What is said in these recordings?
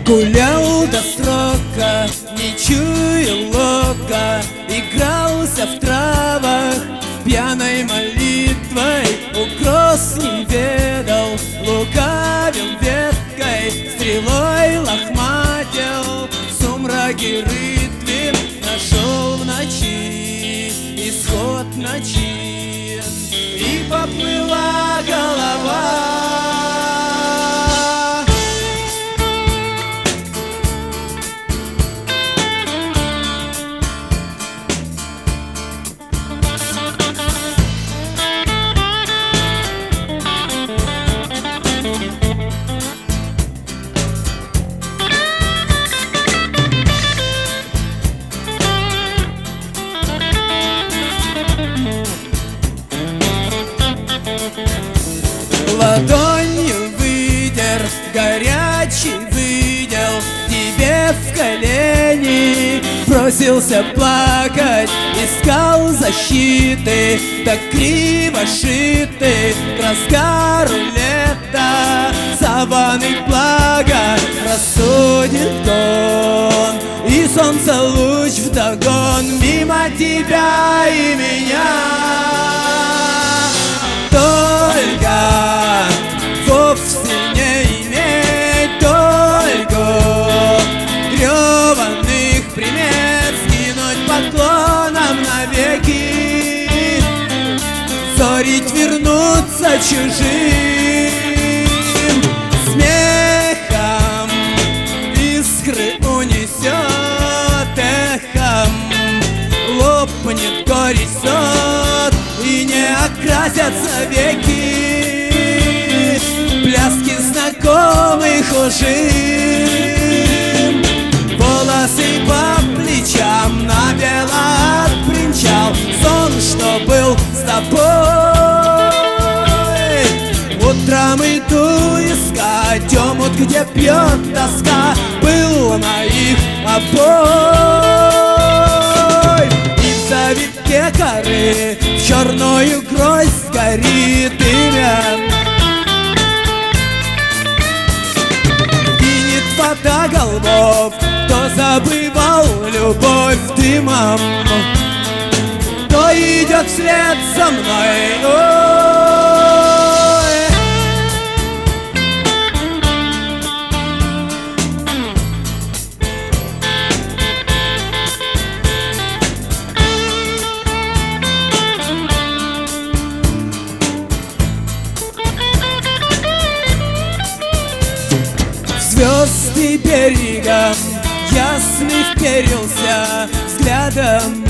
Гулял до срока, не чуял ока, игрался в травах пьяной молитвой, угроз не ведал, лукавил веткой, стрелой лохматил, в сумраке рытвин нашел в ночи исход ночи, и поплыла голова. Ладонью выдер, горячий выдел тебе в колени, бросился плакать, искал защиты, так криво шиты, краска рулета, саванны блага, рассудит он, и солнце луч вдогон мимо тебя и меня. Только вовсе не иметь только грёбаных примет, скинуть поклоном навеки, зорить вернуться чужим смехом, искры унесет эхом, лопнет горизонт и не окрасятся веки пляски знакомых ужин. Волосы по плечам набело отбринчал сон, что был с тобой. Утром иду искать омут, где пьет тоска, был моих обоих. И в завитке коры в черную гроздь горит имя, гинет вода голубов, кто забывал любовь дымом, кто идет вслед за мной. Ой. Звезды берегом ясный вперился взглядом,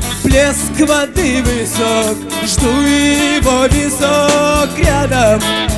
плеск воды высок, жду его висок рядом.